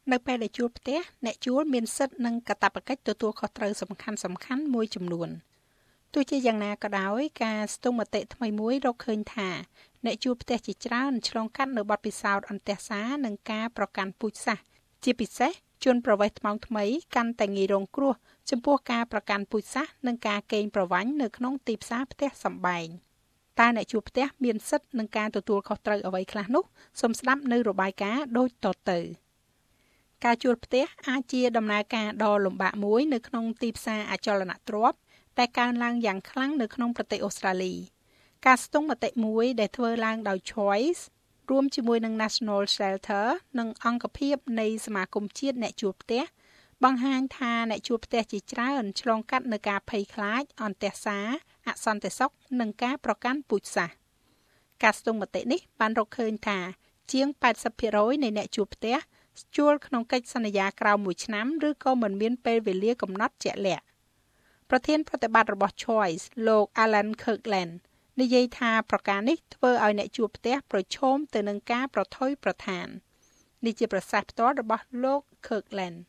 នៅពេលដែលជួលផ្ទះអ្នកជួលមានសិទ្ធិនិងកាតព្វកិច្ចទទួលខុសត្រូវសំខាន់មួយចំនួនទោះជាយ៉ាងណាក៏ដោយការស្ទង់មតិថ្មីមួយរកឃើញថាអ្នកជួលផ្ទះជាច្រើនឆ្លងកាត់នៅបទពិសោធន៍អន្ទះសារនិងការប្រកាន់ពូជសាសន៍ជាពិសេសជនប្រវេសន៍ថ្មោងថ្មីកាន់តែងាយរងគ្រោះចំពោះការប្រកាន់ពូជសាសន៍និងការកេងប្រវ័ញ្ចនៅក្នុងទីផ្សារផ្ទះសម្បែងតើអ្នកជួលផ្ទះមានសិទ្ធិនឹងការទទួលខុសត្រូវអ្វីខ្លះនោះសូមស្ដាប់នៅរបាយការណ៍ដូចតទៅការជួលផ្ទះអាចជាដំណើរការដ៏លំបាកមួយនៅក្នុងទីផ្សារអចលនទ្រព្យតែកើនឡើងយ៉ាងខ្លាំងនៅក្នុងប្រទេសអូស្ត្រាលីការស្ទង់មតិមួយដែលធ្វើឡើងដោយ Choice រួមជាមួយនឹង National Shelter និងអង្គភាពនៃសមាគមជាតិអ្នកជួលផ្ទះបង្ហាញថាអ្នកជួលផ្ទះជាច្រើនឆ្លងកាត់នឹងការភ័យខ្លាចអន្ទះសារអសន្តិសុខនិងការប្រកាន់ពូជសាសន៍ការស្ទង់មតិនេះបានរកឃើញថាជាង 80% នៃអ្នកជួលផ្ទះជួលក្នុងកិច្ចសន្យាក្រោម1ឆ្នាំឬក៏មិនមានពេលវេលាកំណត់ជាក់លាក់ប្រធានប្រតិបត្តិរបស់ Choice លោក Alan Kirkland និយាយថាប្រការនេះធ្វើឲ្យអ្នកជួលផ្ទះប្រឈមទៅនឹងការប្រថុយប្រថាននេះជាប្រសាសន៍ផ្ទាល់របស់លោក Kirkland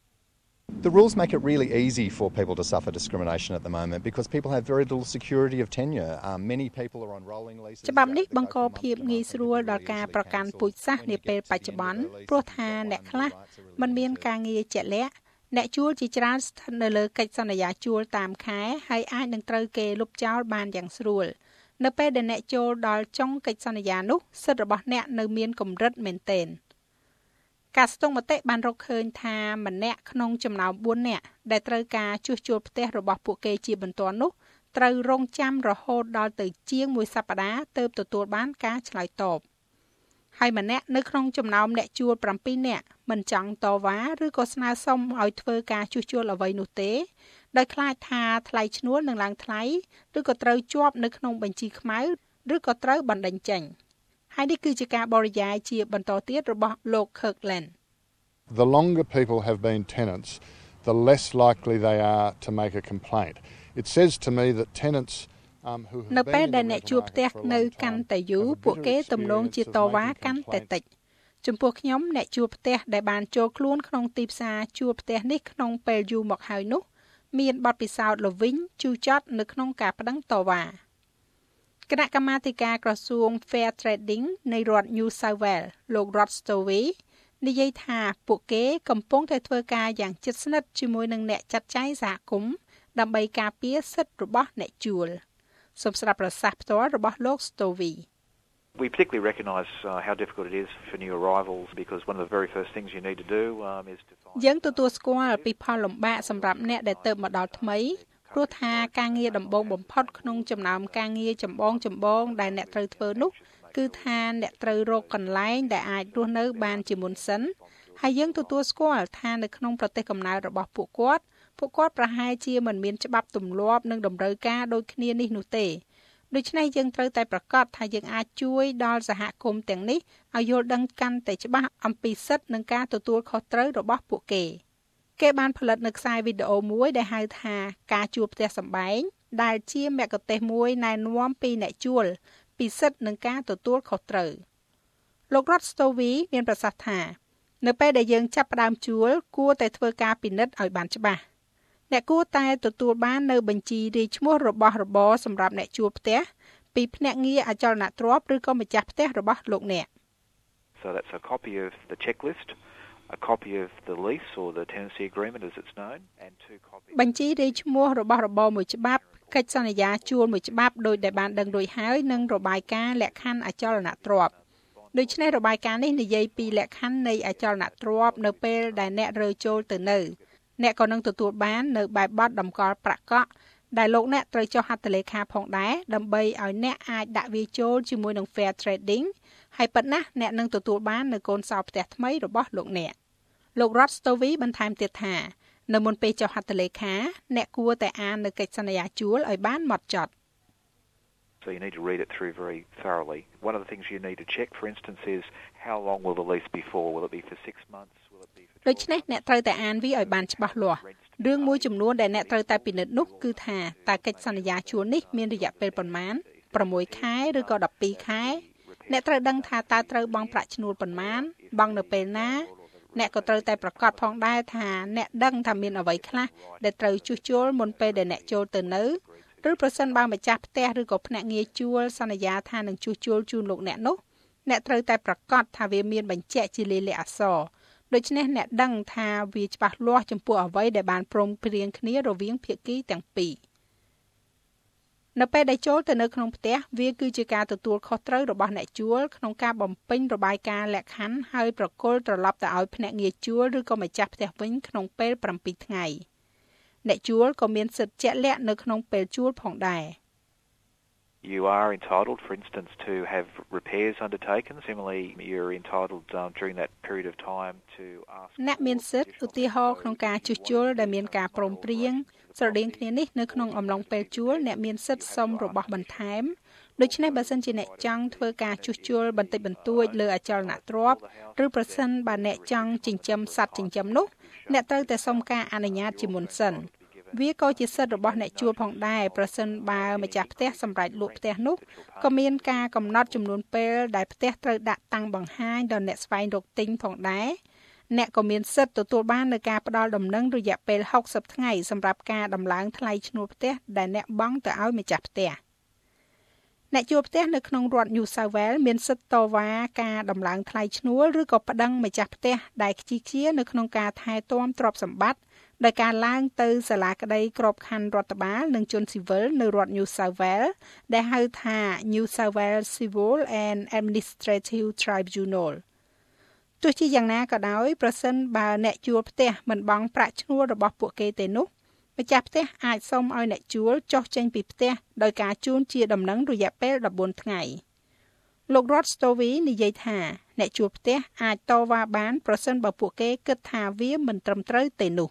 The rules make it really easy for people to suffer discrimination at the moment because people have very little security of tenure. Many people are on rolling leases. ច្បាប់នេះបង្កភាពងាយស្រួលដល់ការប្រកាន់ពូជសាសន៍នាពេលបច្ចុប្បន្នព្រោះថាអ្នកខ្លះមិនមានការងារជាក់លាក់អ្នកជួលជាច្រើនស្ថិតនៅលើកិច្ចសន្យាជួលតាមខែហើយអាចនឹងត្រូវគេលុបចោលបានយ៉ាងស្រួលនៅពេលដែលអ្នកចូលដល់ចុងកិច្ចសន្យានោះសិទ្ធិរបស់អ្នកនៅមានកម្រិតមែនទែនការស្ទង់មតិបានរកឃើញថាម្នាក់ក្នុងចំណោម4នាក់ដែលត្រូវការជួសជុលផ្ទះរបស់ពួកគេជាបន្ទាន់នោះត្រូវរងចាំរហូតដល់ទៅជាង1សប្តាហ៍ទើបទទួលបានការឆ្លើយតបហើយម្នាក់នៅក្នុងចំណោមអ្នកជួល7នាក់មិនចង់តវ៉ាឬក៏ស្នើសុំឲ្យធ្វើការជួសជុលអ្វីនោះទេដោយខ្លាចថាថ្លៃឈ្នួលនឹងឡើងថ្លៃឬក៏ត្រូវជាប់នៅក្នុងបញ្ជីខ្មៅឬក៏ត្រូវបណ្តេញចេញហើយនេះគឺជាការបរិយាយជាបន្តទៀតរបស់លោក Kirkland The longer people have been tenants, the less likely they are to make a complaint. It says to me that tenants who have នៅពេល been ដែលអ្នកជួលផ្ទះនៅកាន់តែយូរពួកគេទំនងជាតវ៉ាកាន់តែតិចចំពោះខ្ញុំអ្នកជួលផ្ទះដែលបានចូលខ្លួនក្នុងទីផ្សារជួលផ្ទះនេះក្នុងពេលយូរមកហើយនោះមានបទពិសោធន៍ល្វីងជូរចត់នៅក្នុងការប្តឹងតវ៉ាគណៈកម្មាធិការក្រសួង Fair Trading នៃរដ្ឋ New South Wales លោក Rod Stowey និយាយថាពួកគេកំពុងតែធ្វើការយ៉ាងជិតស្និទ្ធជាមួយនឹងអ្នកចាត់ចែងសហគមន៍ដើម្បីការពារសិទ្ធិរបស់អ្នកជួលសូមស្ដាប់ប្រសាសន៍ផ្ទាល់របស់លោក Stowey We particularly recognise how difficult it is for new arrivals because one of the very first things you need to do is to find យើងទទួលស្គាល់ពីផលលំបាកសម្រាប់អ្នកដែលទើបមកដល់ថ្មីព្រោះថាការងារដំបូងបំផុតក្នុងចំណោមការងារចម្បងដែលអ្នកត្រូវធ្វើនោះគឺថាអ្នកត្រូវរកកន្លែងដែលអាចរស់នៅបានជាមុនសិនហើយយើងទទួលស្គាល់ថានៅក្នុងប្រទេសកំណើតរបស់ពួកគាត់ប្រហែលជាមិនមានច្បាប់ទម្លាប់និងតម្រូវការដូចគ្នានេះនោះទេដូច្នេះយើងត្រូវតែប្រកាសថាយើងអាចជួយដល់សហគមន៍ទាំងនេះឲ្យយល់ដឹងកាន់តែច្បាស់អំពីសិទ្ធិនិងការទទួលខុសត្រូវរបស់ពួកគេបានផលិតនៅខ្សែវីដេអូមួយដែលហៅថាការជួលផ្ទះសម្បែងដែលជាមគ្គុទ្ទេសក៍មួយណែនាំពីអ្នកជួលពីសិទ្ធិនិងការទទួលខុសត្រូវលោក Rod Stowey មានប្រសាសន៍ថានៅពេលដែលយើងចាប់ផ្ដើមជួលគួរតែធ្វើការពិនិត្យឲ្យបានច្បាស់អ្នកគួរតែទទួលបាននៅបញ្ជីរាយឈ្មោះរបស់របរសម្រាប់អ្នកជួលផ្ទះពីភ្នាក់ងារអចលនទ្រព្យឬក៏ម្ចាស់ផ្ទះរបស់លោកអ្នក So that's a copy of the checklist, a copy of the lease or the tenancy agreement as it's known and 2 copies បញ្ជីរាយឈ្មោះរបស់របរមួយច្បាប់កិច្ចសន្យាជួលមួយច្បាប់ដោយដែលបានដឹងរួចហើយនិងរបាយការណ៍លក្ខខណ្ឌអចលនទ្រព្យដូច្នេះរបាយការណ៍នេះនិយាយពីលក្ខខណ្ឌនៃអចលនទ្រព្យនៅពេលដែលអ្នករើចូលទៅនៅអ្នកក៏នឹងទទួលបាននៅបែបបទតម្កល់ប្រាក់កក់ដែលលោកអ្នកត្រូវចុះហត្ថលេខាផងដែរដើម្បីឲ្យអ្នកអាចដាក់វាចូលជាមួយនឹង Fair Trading ហើយប៉ុណ្ណាអ្នកនឹងទទួលបាននៅកូនសោផ្ទះថ្មីរបស់លោកអ្នកលោក Rod Stowey បន្ថែមទៀតថានៅមុនពេលចុះហត្ថលេខាអ្នកគួរតែអាននៅកិច្ចសន្យាជួលឲ្យបានហ្មត់ចត់ So you need to read it through very thoroughly. One of the things you need to check, for instance, is how long will the lease be for? Will it be for 6 months? Will it be for ដូច្នេះអ្នកត្រូវតែអានវាឲ្យបានច្បាស់លាស់រឿងមួយចំនួនដែលអ្នកត្រូវតែពិនិត្យនោះគឺថាតើកិច្ចសន្យាជួលនេះមានរយៈពេលប៉ុន្មាន6ខែឬក៏12ខែអ្នកត្រូវដឹងថាតើត្រូវបង់ប្រាក់ឈ្នួលប៉ុន្មានបង់នៅពេលណាអ្នកក៏ត្រូវតែប្រកាសផងដែរថាអ្នកដឹងថាមានអ្វីខ្លះដែលត្រូវជួសជុលមុនពេលដែលអ្នកចូលទៅនៅឬប្រសិនបើម្ចាស់ផ្ទះឬក៏ភ្នាក់ងារជួលសន្យាថានឹងជួសជុលជូនលោកអ្នកនោះអ្នកត្រូវតែប្រកាសថាវាមានបញ្ជាក់ជាលាយលក្ខណ៍អក្សរដូច្នេះអ្នកដឹងថាវាច្បាស់លាស់ចំពោះអ្វីដែលបានព្រមព្រៀងគ្នារវាងភាគីទាំងពីរនៅពេលដែលចូលទៅនៅក្នុងផ្ទះវាគឺជាការទទួលខុសត្រូវរបស់អ្នកជួលក្នុងការបំពេញរបាយការណ៍លក្ខខណ្ឌហើយប្រគល់ត្រឡប់ទៅឲ្យភ្នាក់ងារជួលឬក៏ម្ចាស់ផ្ទះវិញក្នុងពេល7ថ្ងៃអ្នកជួលក៏មានសិទ្ធិជាក់លាក់នៅក្នុងពេលជួលផងដែរ You are entitled, for instance, to have repairs undertaken. Similarly, you're entitled during that period of time to ask. អ្នកមានសិទ្ធិឧទាហរណ៍ក្នុងការជួសជុលដែលមានការព្រមព្រៀងស្រដៀងគ្នានេះនៅក្នុងអំឡុងពេលជួលអ្នកមានសិទ្ធិសុំរបស់បន្ថែមដូច្នេះបើសិនជាអ្នកចង់ធ្វើការជួសជុលបន្តិចបន្តួចលើអចលនទ្រព្យឬប្រសិនបើអ្នកចង់ចិញ្ចឹមសត្វចិញ្ចឹមនោះអ្នកត្រូវតែសុំការអនុញ្ញាតជាមុនសិនវាក៏ជាសិទ្ធិរបស់អ្នកជួលផងដែរប្រសិនបើម្ចាស់ផ្ទះសម្រេចលក់ផ្ទះនោះក៏មានការកំណត់ចំនួនពេលដែលផ្ទះត្រូវដាក់តាំងបង្ហាញដល់អ្នកស្វែងរកទិញផងដែរអ្នកក៏មានសិទ្ធិទទួលបាននូវការផ្ដល់ដំណឹងរយៈពេល60ថ្ងៃសម្រាប់ការដំឡើងថ្លៃឈ្នួលផ្ទះដែលអ្នកបង់ទៅឲ្យម្ចាស់ផ្ទះអ្នកជួលផ្ទះនៅក្នុងរដ្ឋ New South Wales មានសិទ្ធិតវ៉ាការដំឡើងថ្លៃឈ្នួលឬក៏ប្តឹងម្ចាស់ផ្ទះដែលខ្ជិះខ្ជានៅក្នុងការថែទាំទ្រព្យសម្បត្តិដោយការឡើងទៅសាលាក្តីក្របខ័ណ្ឌរដ្ឋបាលនិងជនស៊ីវិលនៅរដ្ឋ New South Wales ដែលហៅថា New South Wales Civil and Administrative Tribunal ទោះជាយ៉ាងណាក៏ដោយប្រសិនបើអ្នកជួលផ្ទះមិនបង់ប្រាក់ឈ្នួលរបស់ពួកគេទេនោះម្ចាស់ផ្ទះអាចសុំឲ្យអ្នកជួលចុះចេញពីផ្ទះដោយការជូនជាដំណឹងរយៈពេល14ថ្ងៃលោករដ្ឋ Stovey និយាយថាអ្នកជួលផ្ទះអាចតវ៉ាបានប្រសិនបើពួកគេគិតថាវាមិនត្រឹមត្រូវទេនោះ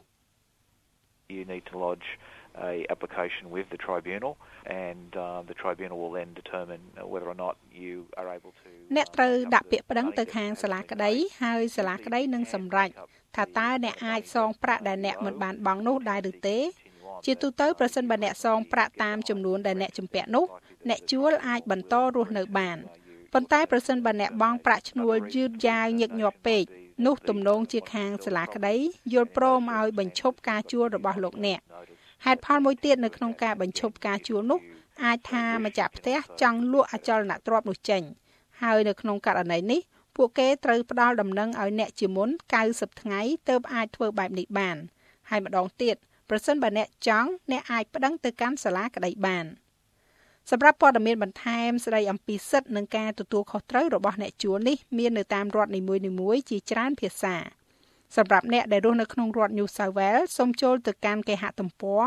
You need to lodge a application with the tribunal and the tribunal will then determine whether or not you are able to អ្នកត្រូវដាក់ពាក្យប្តឹងទៅខាងសាលាក្តីហើយសាលាក្តីនឹងសម្រេចថាតើអ្នកអាចសងប្រាក់ដែលអ្នកមិនបានបង់នោះដែរឬទេជាទូទៅប្រសិនបើអ្នកសងប្រាក់តាមចំនួនដែលអ្នកជំពាក់នោះអ្នកជួលអាចបន្តរស់នៅបានប៉ុន្តែប្រសិនបើអ្នកបង់ប្រាក់ឈ្នួលយឺតយ៉ាវញឹកញាប់ពេកនោះទំនងជាខាងសាលាក្តីយល់ព្រមឲ្យបញ្ឈប់ការជួលរបស់លោកអ្នកហេតុផលមួយទៀតនៅក្នុងការបញ្ឈប់ការជួលនោះអាចថាម្ចាស់ផ្ទះចង់លក់អចលនទ្រព្យនោះចេញហើយនៅក្នុងករណីនេះពួកគេត្រូវផ្ដល់ដំណឹងឲ្យអ្នកជាមុន90ថ្ងៃទើបអាចធ្វើបែបនេះបានហើយម្ដងទៀតប្រសិនបើអ្នកចង់អ្នកអាចប្តឹងទៅកាន់សាលាក្តីបានសម្រាប់ព័ត៌មានបន្ថែមស្ដីអំពីសិទ្ធិនិងការទទួលខុសត្រូវរបស់អ្នកជួលនេះមាននៅតាមរដ្ឋនីមួយៗជាច្រើនភាសាសម្រាប់អ្នកដែលរស់នៅក្នុងរដ្ឋ New South Wales សូមចូលទៅកាន់គេហទំព័រ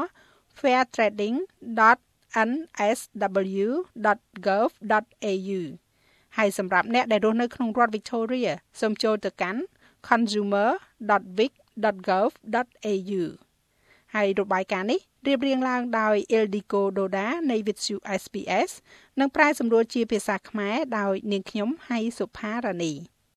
fairtrading.nsw.gov.au ហើយសម្រាប់អ្នកដែលរស់នៅក្នុងរដ្ឋ Victoria សូមចូលទៅកាន់ consumer.vic.gov.au ហើយរបាយការណ៍នេះរៀបរៀងឡើងដោយ Ildiko Doda នៃ Vithu SPS និងប្រែសម្រួលជាភាសាខ្មែរដោយនាងខ្ញុំហៃសុផារ៉ានី